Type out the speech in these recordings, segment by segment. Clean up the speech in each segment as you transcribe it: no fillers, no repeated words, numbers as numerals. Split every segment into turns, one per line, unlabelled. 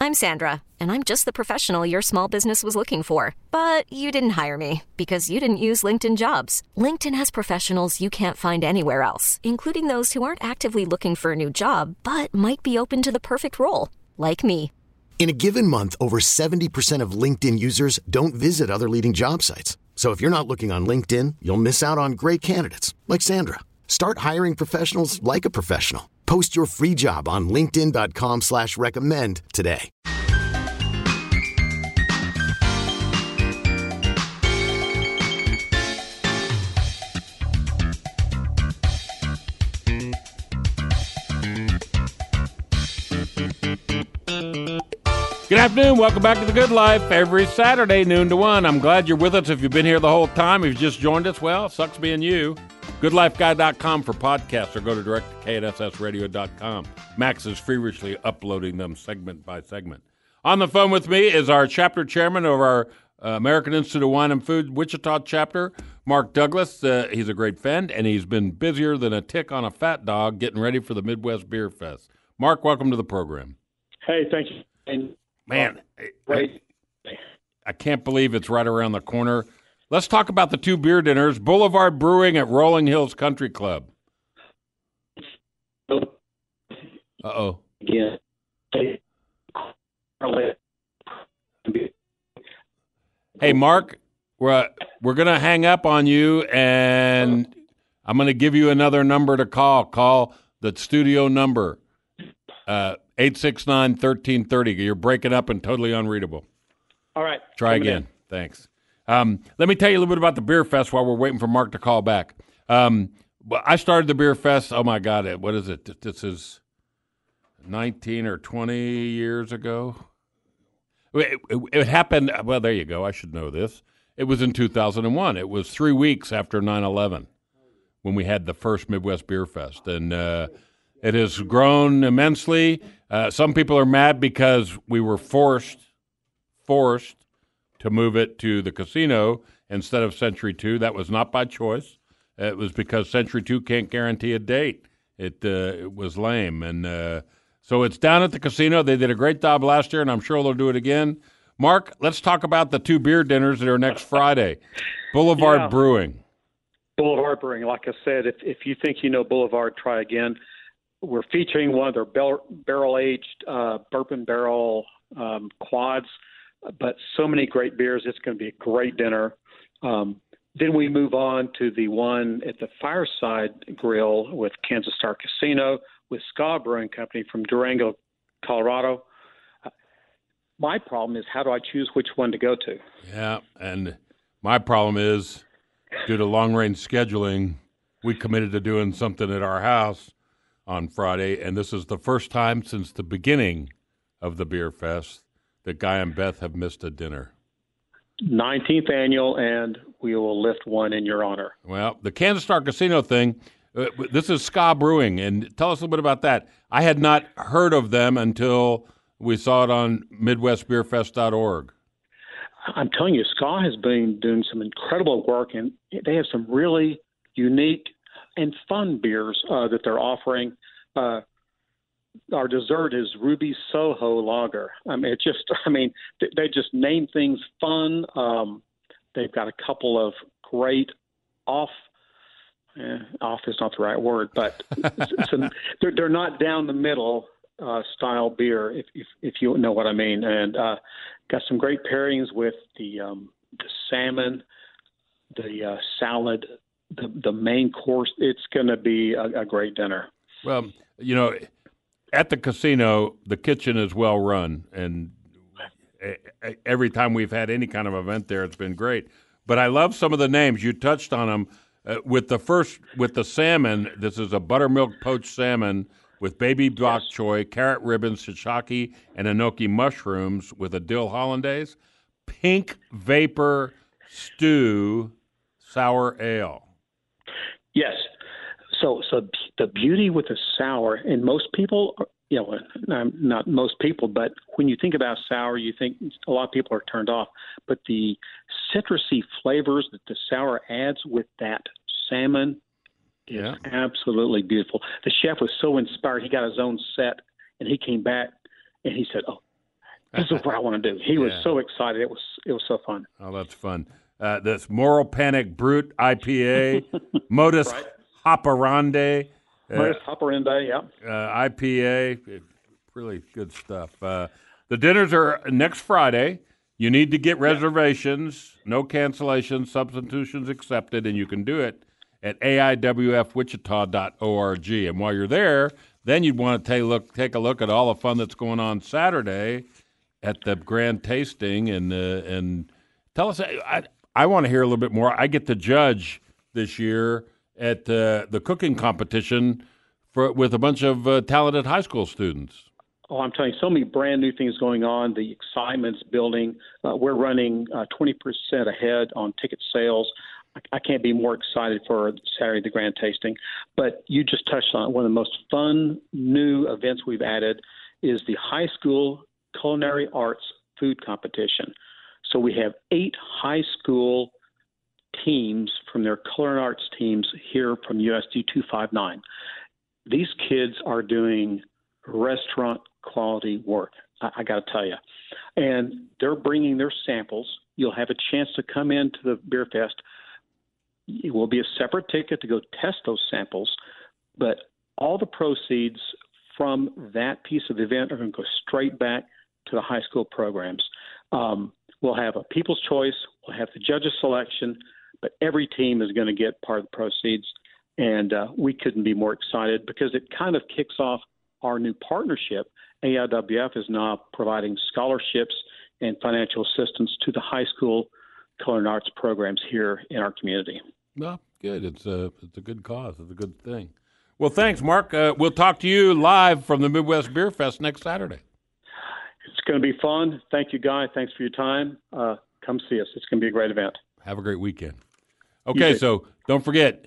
I'm Sandra, and I'm just the professional your small business was looking for. But you didn't hire me because you didn't use LinkedIn Jobs. LinkedIn has professionals you can't find anywhere else, including those who aren't actively looking for a new job, but might be open to the perfect role, like me.
In a given month, over 70% of LinkedIn users don't visit other leading job sites. So if you're not looking on LinkedIn, you'll miss out on great candidates like Sandra. Start hiring professionals like a professional. Post your free job on linkedin.com/recommend today.
Good afternoon. Welcome back to The Good Life. Every Saturday, noon to 1. I'm glad you're with us. If you've been here the whole time, if you just joined us, well, sucks being you. GoodLifeGuy.com for podcasts, or go to direct-to-KNSSradio.com. Max is feverishly uploading them segment by segment. On the phone with me is our chapter chairman of our American Institute of Wine and Food Wichita chapter, Mark Douglas. He's a great friend, and he's been busier than a tick on a fat dog getting ready for the Midwest Beer Fest. Mark, welcome to the program.
Hey, thank you.
Man, I can't believe it's right around the corner. Let's talk about the two beer dinners, Boulevard Brewing at Rolling Hills Country Club. Uh-oh.
Yeah.
Hey, Mark, we're going to hang up on you, and I'm going to give you another number to call. Call the studio number, 869-1330. You're breaking up and totally unreadable.
All right.
Try again. Thanks. Let me tell you a little bit about the Beer Fest while we're waiting for Mark to call back. I started the Beer Fest, oh, my God, what is it? This is 19 or 20 years ago. It happened, well, there you go. I should know this. It was in 2001. It was 3 weeks after 9/11 when we had the first Midwest Beer Fest. And it has grown immensely. Some people are mad because we were forced to move it to the casino instead of Century 2. That was not by choice. It was because Century 2 can't guarantee a date. It was lame. And so it's down at the casino. They did a great job last year, and I'm sure they'll do it again. Mark, let's talk about the two beer dinners that are next Friday. Boulevard Brewing.
Boulevard Brewing. Like I said, if you think you know Boulevard, try again. We're featuring one of their barrel-aged bourbon barrel quads, but so many great beers. It's going to be a great dinner. Then we move on to the one at the Fireside Grill with Kansas Star Casino with Ska Brewing Company from Durango, Colorado. My problem is, how do I choose which one to go to?
Yeah, and my problem is, due to long-range scheduling, we committed to doing something at our house on Friday, and this is the first time since the beginning of the Beer Fest that Guy and Beth have missed a dinner.
19th annual, and we will lift one in your honor.
Well, the Kansas Star Casino thing, this is Ska Brewing, and tell us a little bit about that. I had not heard of them until we saw it on MidwestBeerFest.org.
I'm telling you, Ska has been doing some incredible work, and they have some really unique and fun beers that they're offering. Our dessert is Ruby Soho Lager. They just name things fun. They've got a couple of great off is not the right word, but they're not down the middle style beer, if you know what I mean. And got some great pairings with the salmon, the salad, the main course. It's going to be a great dinner.
Well, at the casino, the kitchen is well run, and every time we've had any kind of event there, it's been great. But I love some of the names. You touched on them. With the salmon, this is a buttermilk poached salmon with baby bok choy, carrot ribbons, shiitake, and enoki mushrooms with a dill hollandaise. Pink Vapor Stew Sour Ale.
Yes. So the beauty with the sour, and most people, not most people, but when you think about sour, you think a lot of people are turned off. But the citrusy flavors that the sour adds with that salmon is absolutely beautiful. The chef was so inspired. He got his own set, and he came back, and he said, this is what I want to do. He was so excited. It was so fun.
Oh, that's fun. This Moral Panic Brute IPA, Modus Operandi.
Modus Operandi, yeah.
IPA, really good stuff. The dinners are next Friday. You need to get reservations, no cancellations, substitutions accepted, and you can do it at aiwfwichita.org. And while you're there, then you'd want to take a look at all the fun that's going on Saturday at the grand tasting, and tell us. I want to hear a little bit more. I get to judge this year at the cooking competition with a bunch of talented high school students.
Oh, I'm telling you, so many brand new things going on. The excitement's building. We're running 20% ahead on ticket sales. I can't be more excited for Saturday, the grand tasting. But you just touched on it. One of the most fun new events we've added is the high school culinary arts food competition. So we have 8 high school teams from their culinary arts teams here from USD 259. These kids are doing restaurant quality work, I got to tell you. And they're bringing their samples. You'll have a chance to come into the Beer Fest. It will be a separate ticket to go test those samples, but all the proceeds from that piece of the event are going to go straight back to the high school programs. We'll have a people's choice. We'll have the judges' selection, but every team is going to get part of the proceeds. And we couldn't be more excited because it kind of kicks off our new partnership. AIWF is now providing scholarships and financial assistance to the high school culinary arts programs here in our community.
Well, good. It's a good cause. It's a good thing. Well, thanks, Mark. We'll talk to you live from the Midwest Beer Fest next Saturday.
It's going to be fun. Thank you, Guy. Thanks for your time. Come see us. It's going to be a great event.
Have a great weekend. Okay, so don't forget,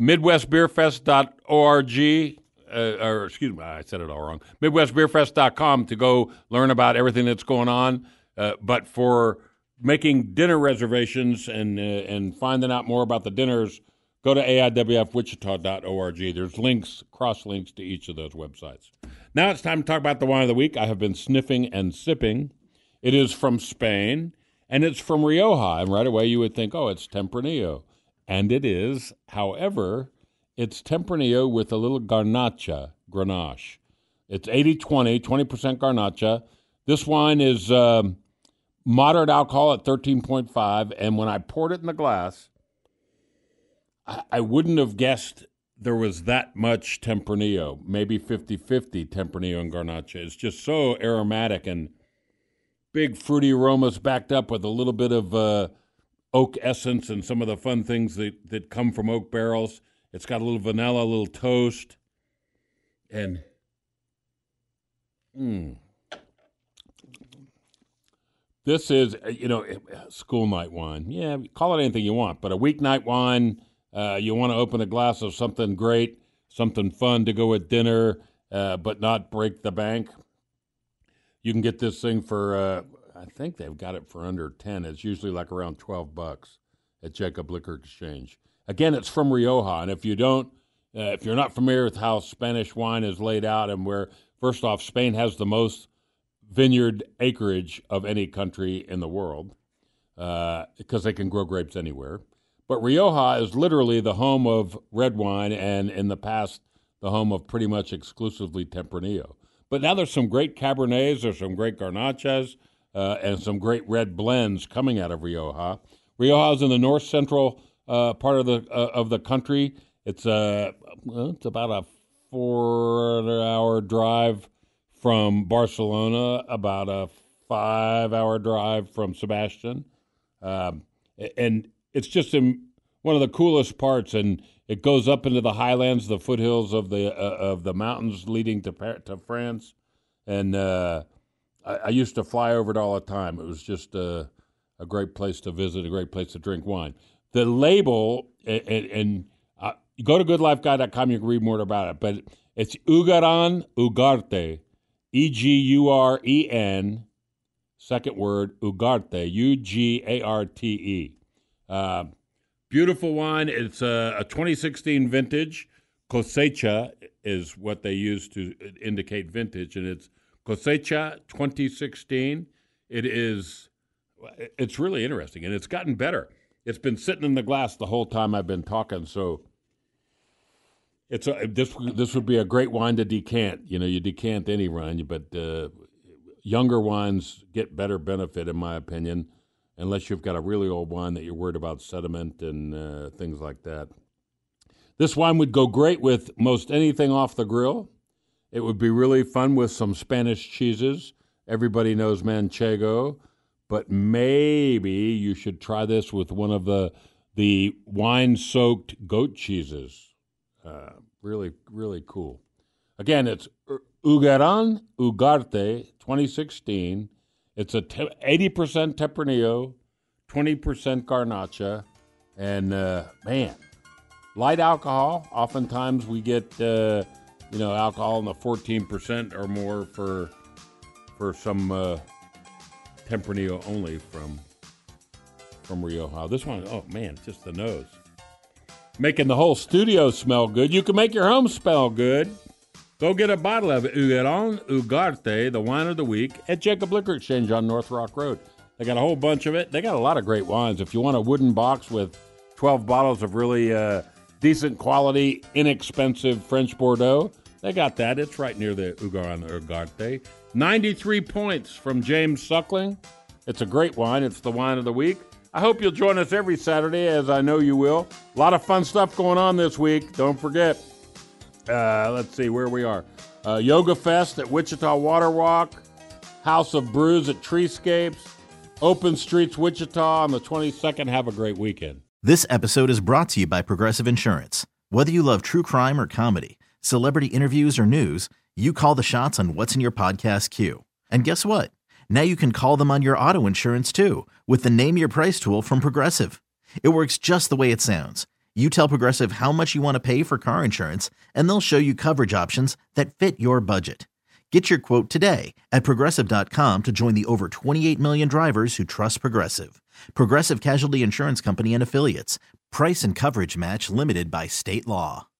MidwestBeerFest.org, or excuse me, I said it all wrong, MidwestBeerFest.com to go learn about everything that's going on. But for making dinner reservations and finding out more about the dinners, go to aiwfwichita.org. There's links, cross-links to each of those websites. Now it's time to talk about the wine of the week. I have been sniffing and sipping. It is from Spain, and it's from Rioja. And right away you would think, oh, it's Tempranillo. And it is. However, it's Tempranillo with a little Grenache. It's 80-20, 20% Garnacha. This wine is moderate alcohol at 13.5, and when I poured it in the glass, I wouldn't have guessed there was that much Tempranillo, maybe 50-50 Tempranillo and Garnacha. It's just so aromatic and big fruity aromas backed up with a little bit of oak essence and some of the fun things that come from oak barrels. It's got a little vanilla, a little toast, and this is, school night wine. Yeah, call it anything you want, but a weeknight wine, you want to open a glass of something great, something fun to go with dinner, but not break the bank. You can get this thing for, I think they've got it for under 10. It's usually like around $12 at Jacob Liquor Exchange. Again, it's from Rioja, and if you're not familiar with how Spanish wine is laid out and where, first off, Spain has the most vineyard acreage of any country in the world because they can grow grapes anywhere. But Rioja is literally the home of red wine and, in the past, the home of pretty much exclusively Tempranillo. But now there's some great Cabernets, there's some great Garnachas, and some great red blends coming out of Rioja. Rioja is in the north-central part of the country. It's about a 4-hour drive from Barcelona, about a 5-hour drive from Sebastian, and it's just one of the coolest parts. And it goes up into the highlands, the foothills of the mountains leading to France. And I used to fly over it all the time. It was just a great place to visit, a great place to drink wine. The label, and go to goodlifeguy.com, you can read more about it, but it's Ugaran Ugarte, Eguren, second word, Ugarte, Ugarte. Beautiful wine. It's a 2016 vintage. Cosecha is what they use to indicate vintage, and it's Cosecha 2016. It's really interesting, and it's gotten better. It's been sitting in the glass the whole time I've been talking, so this would be a great wine to decant. You decant any wine, but younger wines get better benefit, in my opinion, unless you've got a really old wine that you're worried about sediment and things like that. This wine would go great with most anything off the grill. It would be really fun with some Spanish cheeses. Everybody knows Manchego, but maybe you should try this with one of the wine-soaked goat cheeses. Really, really cool. Again, it's Huguerin Ugarte 2016. It's 80% Tempranillo, 20% Garnacha, and man, light alcohol. Oftentimes we get alcohol in the 14% or more for some Tempranillo only from Rioja. This one, oh man, just the nose. Making the whole studio smell good. You can make your home smell good. Go get a bottle of Huguerin Ugarte, the wine of the week, at Jacob Liquor Exchange on North Rock Road. They got a whole bunch of it. They got a lot of great wines. If you want a wooden box with 12 bottles of really decent quality, inexpensive French Bordeaux, they got that. It's right near the Huguerin Ugarte. 93 points from James Suckling. It's a great wine. It's the wine of the week. I hope you'll join us every Saturday, as I know you will. A lot of fun stuff going on this week. Don't forget. Let's see where we are. Yoga Fest at Wichita Water Walk. House of Brews at Treescapes. Open Streets Wichita on the 22nd. Have a great weekend.
This episode is brought to you by Progressive Insurance. Whether you love true crime or comedy, celebrity interviews or news, you call the shots on what's in your podcast queue. And guess what? Now you can call them on your auto insurance too with the Name Your Price tool from Progressive. It works just the way it sounds. You tell Progressive how much you want to pay for car insurance, and they'll show you coverage options that fit your budget. Get your quote today at Progressive.com to join the over 28 million drivers who trust Progressive. Progressive Casualty Insurance Company and Affiliates. Price and coverage match limited by state law.